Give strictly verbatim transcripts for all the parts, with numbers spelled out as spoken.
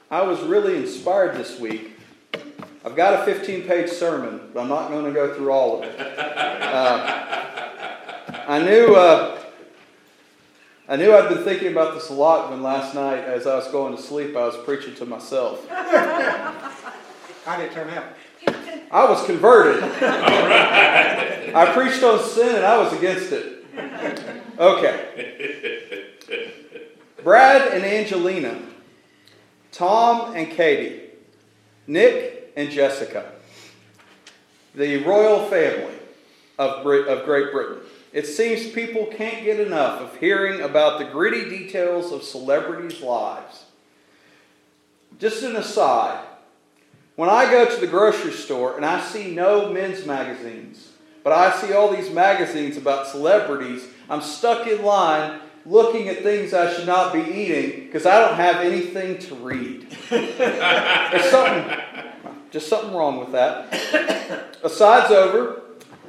I was really inspired this week. I've got a fifteen-page sermon, but I'm not going to go through all of it. Uh, I knew uh, I knew I'd been thinking about this a lot when last night, as I was going to sleep, I was preaching to myself. How did it turn out? I was converted. All right. I preached on sin and I was against it. Okay. Brad and Angelina, Tom and Katie, Nick and Jessica, the royal family of, Brit- of Great Britain. It seems people can't get enough of hearing about the gritty details of celebrities' lives. Just an aside, when I go to the grocery store and I see no men's magazines, but I see all these magazines about celebrities, I'm stuck in line looking at things I should not be eating because I don't have anything to read. There's something, just something wrong with that. Aside's over.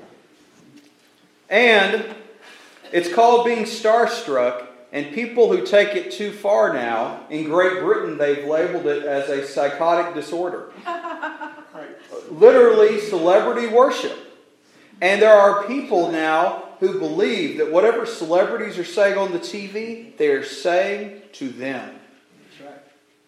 And it's called being starstruck, and people who take it too far now, in Great Britain, they've labeled it as a psychotic disorder. Literally celebrity worship. And there are people now who believe that whatever celebrities are saying on the T V, they are saying to them. That's right.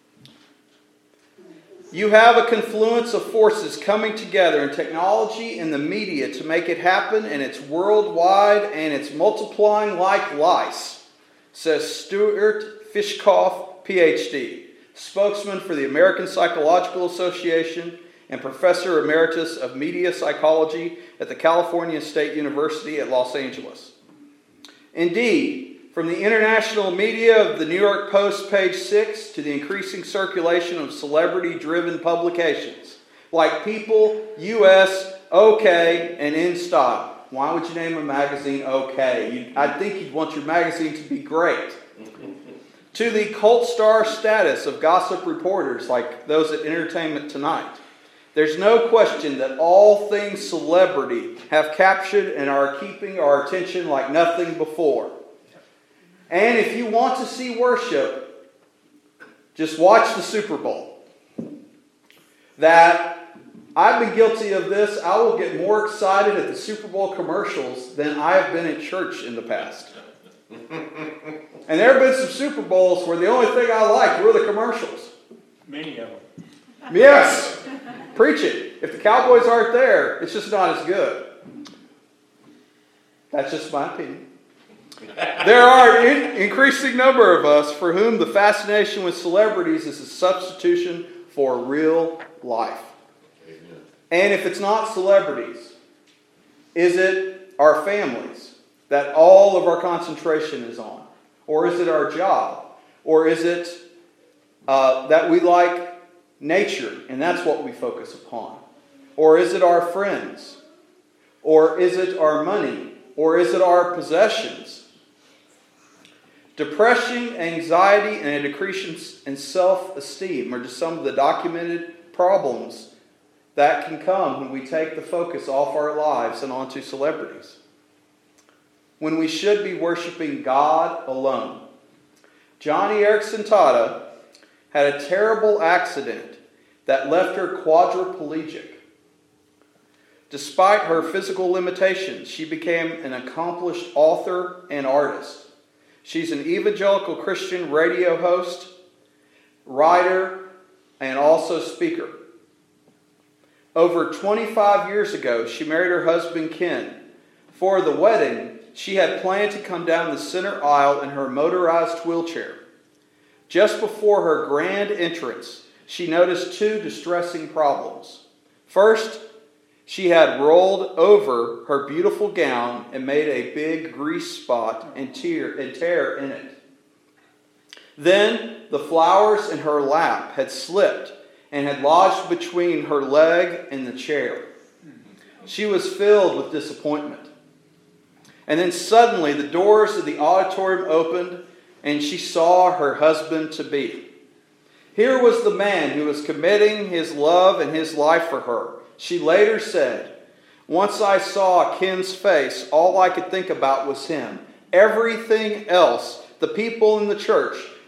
You have a confluence of forces coming together in technology and the media to make it happen, and it's worldwide and it's multiplying like lice, says Stuart Fishkoff, P H D, spokesman for the American Psychological Association and Professor Emeritus of Media Psychology at the California State University at Los Angeles. Indeed, from the international media of the New York Post, page six, to the increasing circulation of celebrity-driven publications like People, U S, OK, and In Style. Why would you name a magazine OK? You'd, I'd think you'd want your magazine to be great. To the cult star status of gossip reporters like those at Entertainment Tonight. There's no question that all things celebrity have captured and are keeping our attention like nothing before. And if you want to see worship, just watch the Super Bowl. That I've been guilty of this. I will get more excited at the Super Bowl commercials than I have been at church in the past. And there have been some Super Bowls where the only thing I liked were the commercials. Many of them. Yes. Preach it. If the Cowboys aren't there, it's just not as good. That's just my opinion. There are an increasing number of us for whom the fascination with celebrities is a substitution for real life. Amen. And if it's not celebrities, is it our families that all of our concentration is on? Or is it our job? Or is it uh, that we like nature, and that's what we focus upon? Or is it our friends? Or is it our money? Or is it our possessions? Depression, anxiety, and a decrease in self-esteem are just some of the documented problems that can come when we take the focus off our lives and onto celebrities. When we should be worshiping God alone. Johnny Erickson Tada had a terrible accident that left her quadriplegic. Despite her physical limitations, she became an accomplished author and artist. She's an evangelical Christian radio host, writer, and also speaker. Over twenty-five years ago, she married her husband, Ken. For the wedding, she had planned to come down the center aisle in her motorized wheelchair. Just before her grand entrance, she noticed two distressing problems. First, she had rolled over her beautiful gown and made a big grease spot and tear and tear in it. Then, the flowers in her lap had slipped and had lodged between her leg and the chair. She was filled with disappointment. And then suddenly, the doors of the auditorium opened and she saw her husband-to-be. Here was the man who was committing his love and his life for her. She later said, "Once I saw Ken's face, all I could think about was him. Everything else, the people in the church,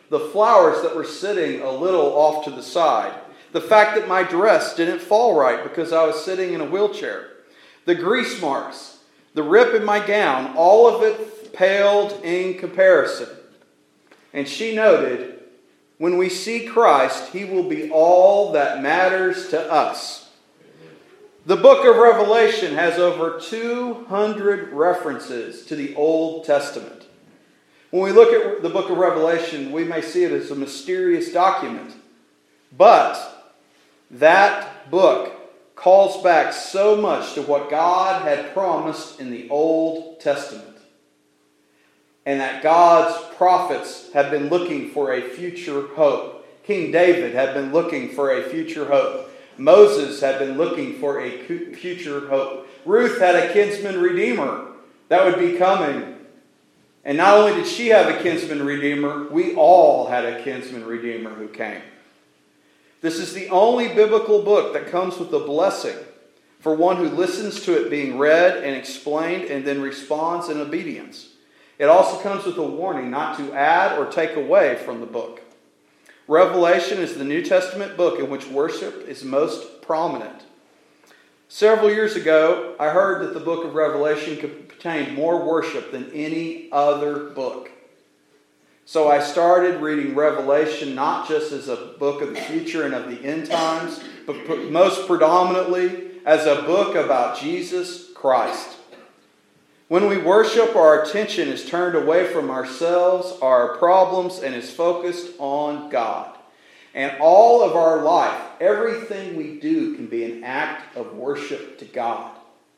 the flowers that were sitting a little off to the side, the fact that my dress didn't fall right because I was sitting in a wheelchair, the grease marks, the rip in my gown, all of it paled in comparison. And she noted, when we see Christ, He will be all that matters to us. The book of Revelation has over two hundred references to the Old Testament. When we look at the book of Revelation, we may see it as a mysterious document. But that book calls back so much to what God had promised in the Old Testament. And that God's prophets have been looking for a future hope. King David had been looking for a future hope. Moses had been looking for a future hope. Ruth had a kinsman redeemer that would be coming. And not only did she have a kinsman redeemer, we all had a kinsman redeemer who came. This is the only biblical book that comes with a blessing for one who listens to it being read and explained and then responds in obedience. It also comes with a warning not to add or take away from the book. Revelation is the New Testament book in which worship is most prominent. Several years ago, I heard that the book of Revelation contained more worship than any other book. So I started reading Revelation not just as a book of the future and of the end times, but most predominantly as a book about Jesus Christ. When we worship, our attention is turned away from ourselves, our problems, and is focused on God. And all of our life, everything we do can be an act of worship to God.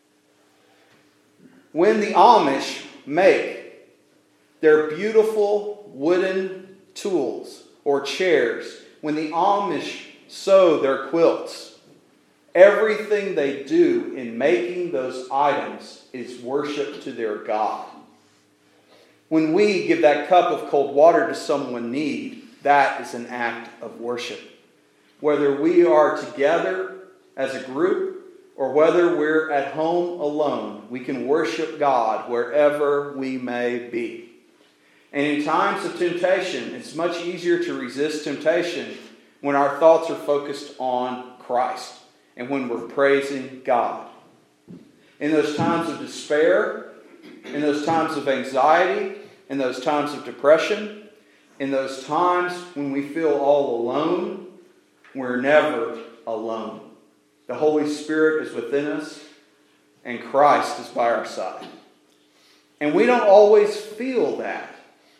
When the Amish make their beautiful wooden tools or chairs, when the Amish sew their quilts, everything they do in making those items is worship to their God. When we give that cup of cold water to someone in need, that is an act of worship. Whether we are together as a group or whether we're at home alone, we can worship God wherever we may be. And in times of temptation, it's much easier to resist temptation when our thoughts are focused on Christ and when we're praising God. In those times of despair, in those times of anxiety, in those times of depression, in those times when we feel all alone, we're never alone. The Holy Spirit is within us, and Christ is by our side. And we don't always feel that.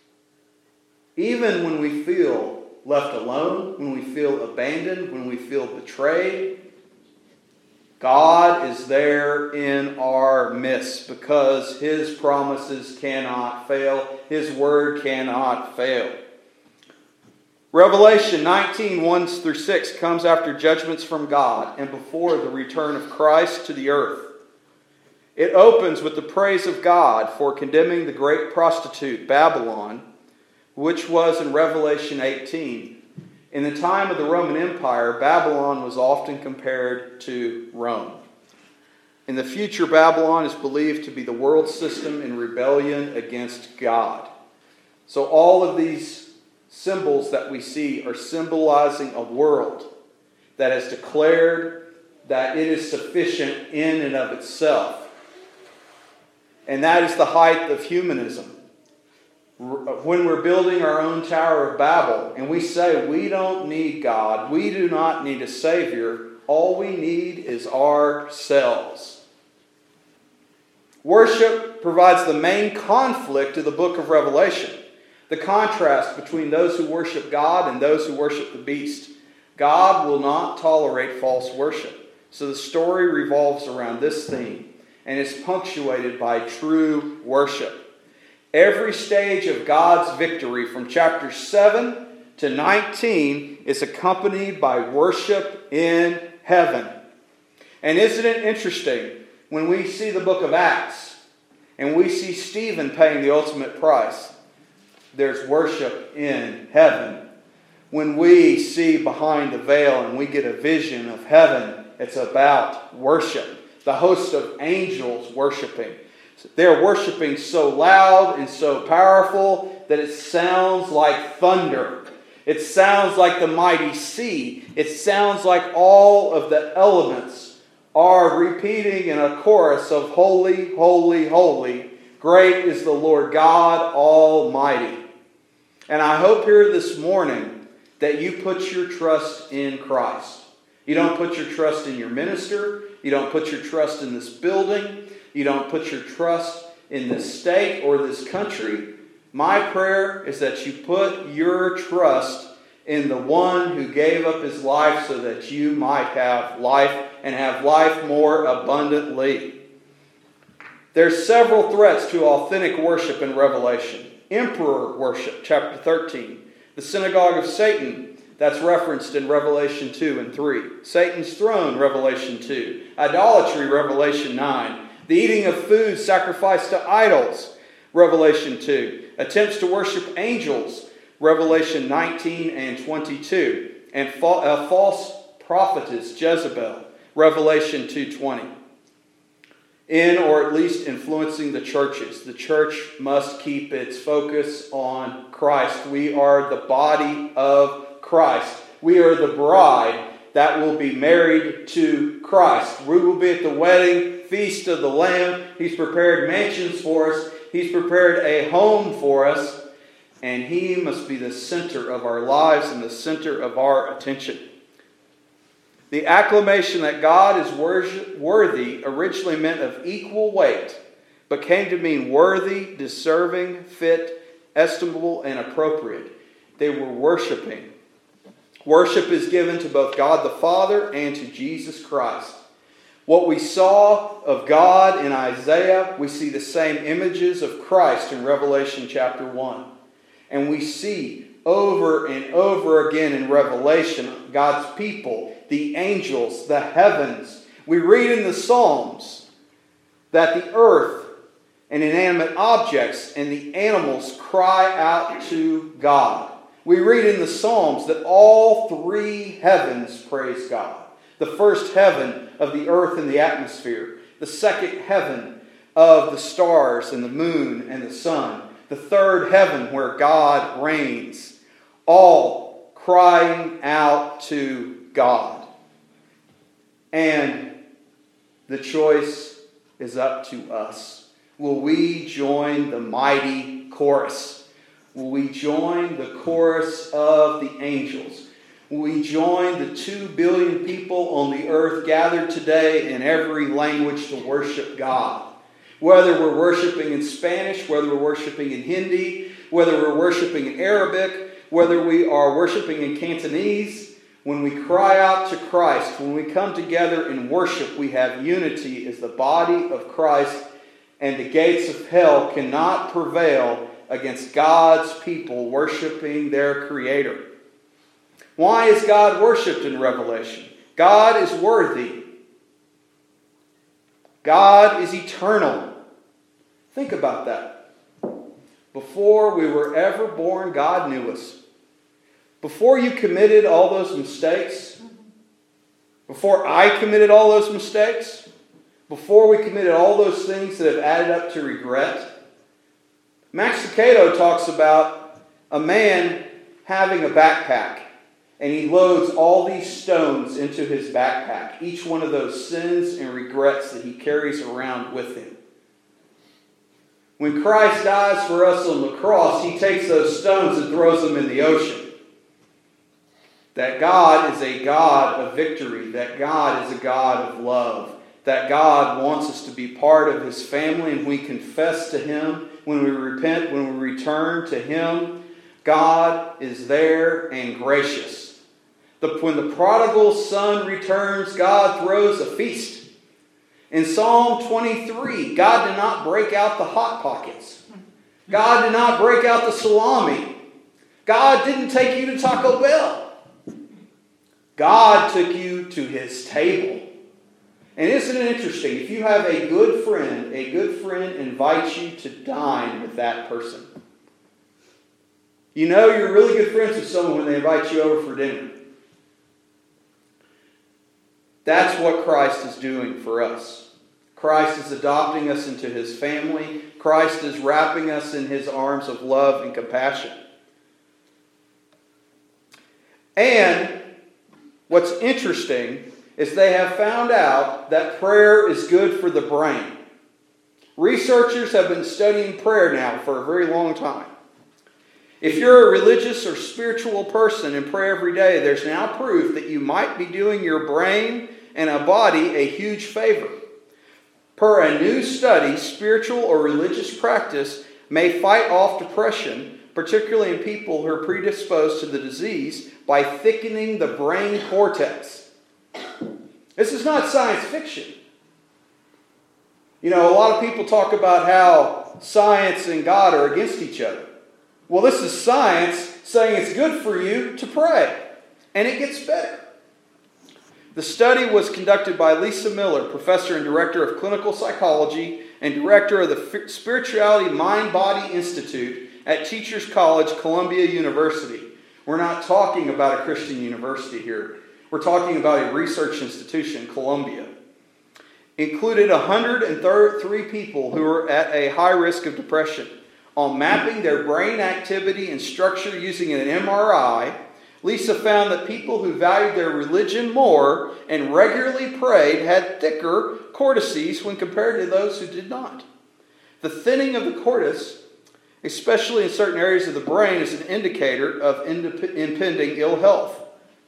Even when we feel left alone, when we feel abandoned, when we feel betrayed, God is there in our midst because His promises cannot fail. His word cannot fail. Revelation nineteen, one through six comes after judgments from God and before the return of Christ to the earth. It opens with the praise of God for condemning the great prostitute, Babylon, which was in Revelation eighteen. In the time of the Roman Empire, Babylon was often compared to Rome. In the future, Babylon is believed to be the world system in rebellion against God. So all of these symbols that we see are symbolizing a world that has declared that it is sufficient in and of itself. And that is the height of humanism. When we're building our own Tower of Babel and we say we don't need God, we do not need a Savior, all we need is ourselves. Worship provides the main conflict of the book of Revelation, the contrast between those who worship God and those who worship the beast. God will not tolerate false worship. So the story revolves around this theme and is punctuated by true worship. Every stage of God's victory from chapter seven to nineteen is accompanied by worship in heaven. And isn't it interesting when we see the book of Acts and we see Stephen paying the ultimate price? There's worship in heaven. When we see behind the veil and we get a vision of heaven, it's about worship. The host of angels worshiping. They're worshiping so loud and so powerful that it sounds like thunder. It sounds like the mighty sea. It sounds like all of the elements are repeating in a chorus of holy, holy, holy. Great is the Lord God Almighty. And I hope here this morning that you put your trust in Christ. You don't put your trust in your minister. You don't put your trust in this building. You don't put your trust in this state or this country. My prayer is that you put your trust in the one who gave up his life so that you might have life and have life more abundantly. There's several threats to authentic worship in Revelation. Emperor worship, chapter thirteen. The synagogue of Satan, that's referenced in Revelation two and three. Satan's throne, Revelation two. Idolatry, Revelation nine. The eating of food sacrificed to idols, Revelation two. Attempts to worship angels, Revelation nineteen and twenty-two. And fa- a false prophetess, Jezebel, Revelation two twenty. In or at least influencing the churches. The church must keep its focus on Christ. We are the body of Christ. We are the bride that will be married to Christ. We will be at the wedding feast of the Lamb. He's prepared mansions for us. He's prepared a home for us. And He must be the center of our lives and the center of our attention. The acclamation that God is worthy originally meant of equal weight, but came to mean worthy, deserving, fit, estimable, and appropriate. They were worshiping. Worship is given to both God the Father and to Jesus Christ. What we saw of God in Isaiah, we see the same images of Christ in Revelation chapter one. And we see over and over again in Revelation, God's people, the angels, the heavens. We read in the Psalms that the earth and inanimate objects and the animals cry out to God. We read in the Psalms that all three heavens praise God. The first heaven of the earth and the atmosphere. The second heaven of the stars and the moon and the sun. The third heaven where God reigns. All crying out to God. And the choice is up to us. Will we join the mighty chorus? Will we join the chorus of the angels? Will we join the two billion people on the earth gathered today in every language to worship God? Whether we're worshiping in Spanish, whether we're worshiping in Hindi, whether we're worshiping in Arabic, whether we are worshiping in Cantonese, when we cry out to Christ, when we come together in worship, we have unity as the body of Christ, and the gates of hell cannot prevail against God's people worshiping their Creator. Why is God worshipped in Revelation? God is worthy. God is eternal. Think about that. Before we were ever born, God knew us. Before you committed all those mistakes, before I committed all those mistakes, before we committed all those things that have added up to regret, Max Lucado talks about a man having a backpack, and he loads all these stones into his backpack, each one of those sins and regrets that he carries around with him. When Christ dies for us on the cross, He takes those stones and throws them in the ocean. That God is a God of victory, that God is a God of love, that God wants us to be part of His family, and we confess to Him when we repent, when we return to Him. God is there and gracious. The, when the prodigal son returns, God throws a feast. In Psalm twenty-three, God did not break out the Hot Pockets. God did not break out the salami. God didn't take you to Taco Bell. God took you to His table. And isn't it interesting? If you have a good friend, a good friend invites you to dine with that person. You know you're really good friends with someone when they invite you over for dinner. That's what Christ is doing for us. Christ is adopting us into his family. Christ is wrapping us in his arms of love and compassion. And what's interesting is they have found out that prayer is good for the brain. Researchers have been studying prayer now for a very long time. If you're a religious or spiritual person and pray every day, there's now proof that you might be doing your brain and a body a huge favor. Per a new study, spiritual or religious practice may fight off depression, particularly in people who are predisposed to the disease, by thickening the brain cortex. This is not science fiction. You know, a lot of people talk about how science and God are against each other. Well, this is science saying it's good for you to pray. And it gets better. The study was conducted by Lisa Miller, professor and director of clinical psychology and director of the Spirituality Mind-Body Institute at Teachers College, Columbia University. We're not talking about a Christian university here. We're talking about a research institution, Columbia. Included one hundred three people who were at a high risk of depression. On mapping their brain activity and structure using an M R I, Lisa found that people who valued their religion more and regularly prayed had thicker cortices when compared to those who did not. The thinning of the cortex, especially in certain areas of the brain, is an indicator of impending ill health.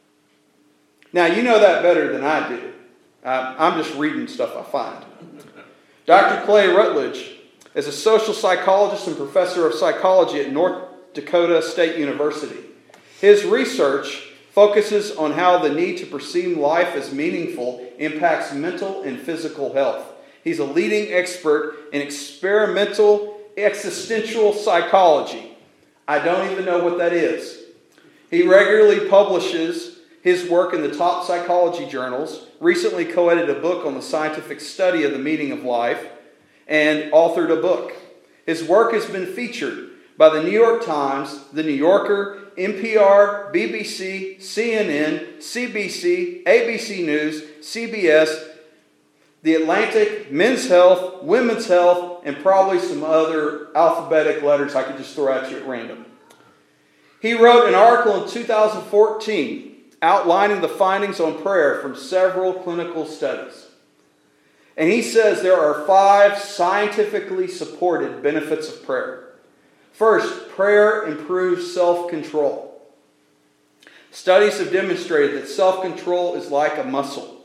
Now, you know that better than I do. Uh, I'm just reading stuff I find. Doctor Clay Rutledge is a social psychologist and professor of psychology at North Dakota State University. His research focuses on how the need to perceive life as meaningful impacts mental and physical health. He's a leading expert in experimental existential psychology. I don't even know what that is. He regularly publishes his work in the top psychology journals, recently co-edited a book on the scientific study of the meaning of life, and authored a book. His work has been featured by the New York Times, the New Yorker, N P R, B B C, C N N, C B C, A B C News, C B S, The Atlantic, Men's Health, Women's Health, and probably some other alphabetic letters I could just throw at you at random. He wrote an article in two thousand fourteen outlining the findings on prayer from several clinical studies. And he says there are five scientifically supported benefits of prayer. First, prayer improves self-control. Studies have demonstrated that self-control is like a muscle.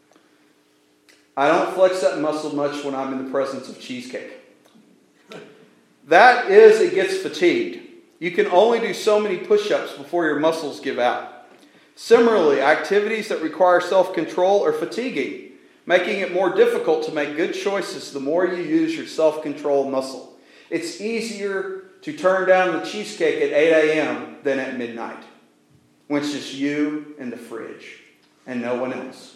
I don't flex that muscle much when I'm in the presence of cheesecake. That is, it gets fatigued. You can only do so many push-ups before your muscles give out. Similarly, activities that require self-control are fatiguing, making it more difficult to make good choices the more you use your self-control muscle. It's easier to turn down the cheesecake at eight a.m. than at midnight, when it's just you and the fridge and no one else.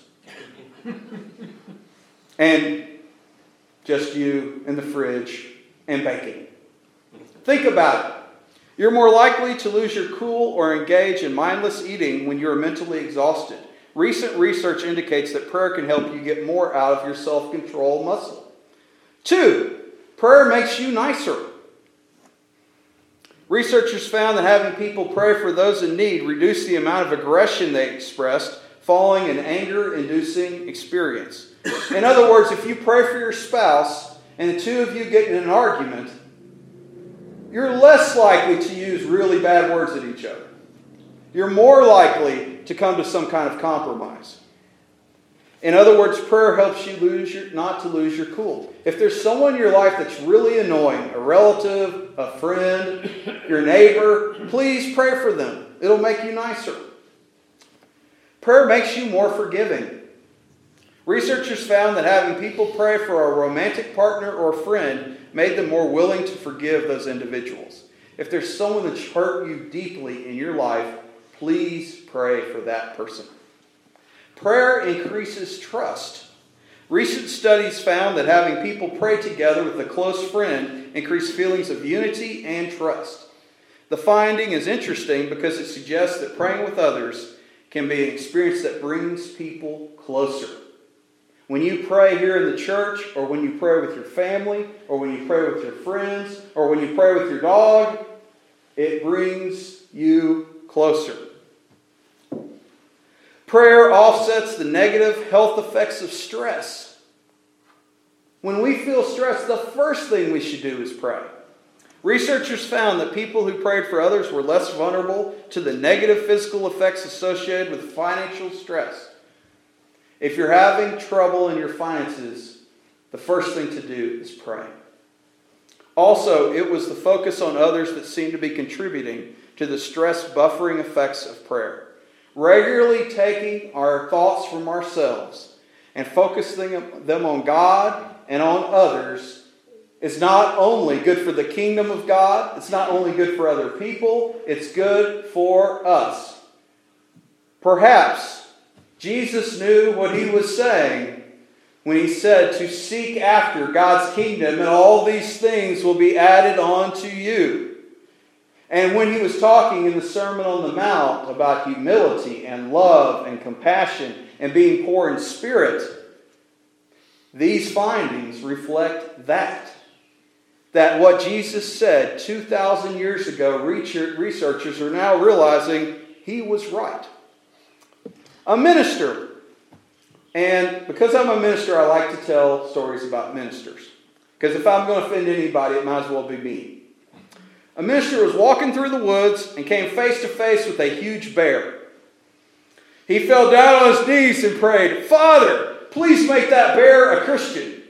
And just you and the fridge and bacon. Think about it. You're more likely to lose your cool or engage in mindless eating when you're mentally exhausted. Recent research indicates that prayer can help you get more out of your self-control muscle. Two, prayer makes you nicer. Researchers found that having people pray for those in need reduced the amount of aggression they expressed following an anger-inducing experience. In other words, if you pray for your spouse and the two of you get in an argument, you're less likely to use really bad words at each other. You're more likely to come to some kind of compromise. In other words, prayer helps you lose your, not to lose your cool. If there's someone in your life that's really annoying, a relative, a friend, your neighbor, please pray for them. It'll make you nicer. Prayer makes you more forgiving. Researchers found that having people pray for a romantic partner or friend made them more willing to forgive those individuals. If there's someone that's hurt you deeply in your life, please pray for that person. Prayer increases trust. Recent studies found that having people pray together with a close friend increased feelings of unity and trust. The finding is interesting because it suggests that praying with others can be an experience that brings people closer. When you pray here in the church, or when you pray with your family, or when you pray with your friends, or when you pray with your dog, it brings you closer. Prayer offsets the negative health effects of stress. When we feel stressed, the first thing we should do is pray. Researchers found that people who prayed for others were less vulnerable to the negative physical effects associated with financial stress. If you're having trouble in your finances, the first thing to do is pray. Also, it was the focus on others that seemed to be contributing to the stress buffering effects of prayer. Regularly taking our thoughts from ourselves and focusing them on God and on others is not only good for the kingdom of God, it's not only good for other people, it's good for us. Perhaps Jesus knew what he was saying when he said to seek after God's kingdom and all these things will be added on to you. And when he was talking in the Sermon on the Mount about humility and love and compassion and being poor in spirit, these findings reflect that. That what Jesus said two thousand years ago, researchers are now realizing he was right. A minister. And because I'm a minister, I like to tell stories about ministers. Because if I'm going to offend anybody, it might as well be me. A minister was walking through the woods and came face to face with a huge bear. He fell down on his knees and prayed, "Father, please make that bear a Christian."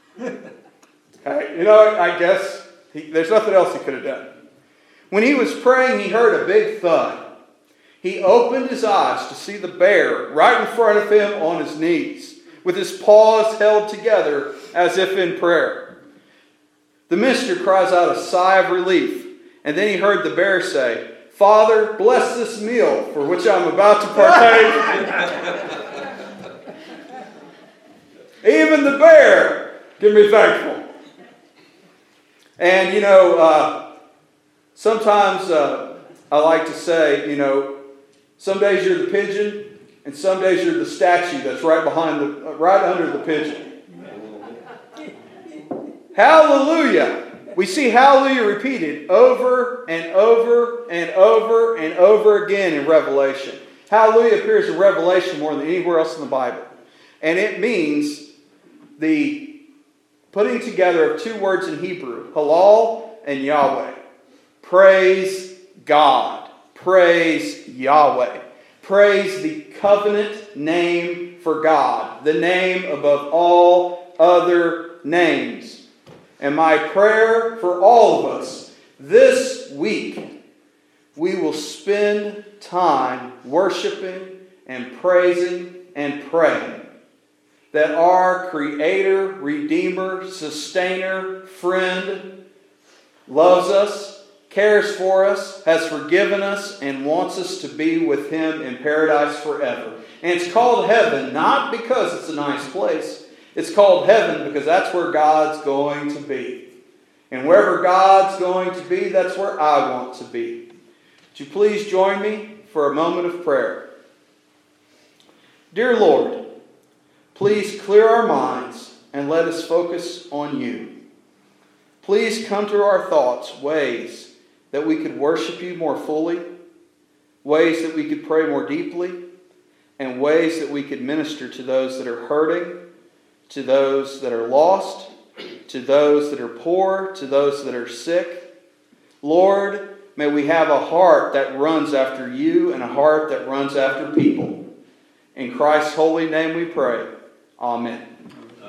You know, I guess he, there's nothing else he could have done. When he was praying, he heard a big thud. He opened his eyes to see the bear right in front of him on his knees, with his paws held together as if in prayer. The minister cries out a sigh of relief, and then he heard the bear say, "Father, bless this meal for which I'm about to partake." Even the bear can be thankful. And, you know, uh, sometimes uh, I like to say, you know, some days you're the pigeon, and some days you're the statue that's right behind the, uh, right under the pigeon. Hallelujah. We see hallelujah repeated over and over and over and over again in Revelation. Hallelujah appears in Revelation more than anywhere else in the Bible. And it means the putting together of two words in Hebrew, halal and Yahweh. Praise God. Praise Yahweh. Praise the covenant name for God. The name above all other names. And my prayer for all of us this week, we will spend time worshiping and praising and praying that our Creator, Redeemer, Sustainer, Friend loves us, cares for us, has forgiven us, and wants us to be with Him in paradise forever. And it's called heaven not because it's a nice place. It's called heaven because that's where God's going to be. And wherever God's going to be, that's where I want to be. Would you please join me for a moment of prayer? Dear Lord, please clear our minds and let us focus on You. Please come to our thoughts ways that we could worship You more fully, ways that we could pray more deeply, and ways that we could minister to those that are hurting, to those that are lost, to those that are poor, to those that are sick. Lord, may we have a heart that runs after You and a heart that runs after people. In Christ's holy name we pray. Amen.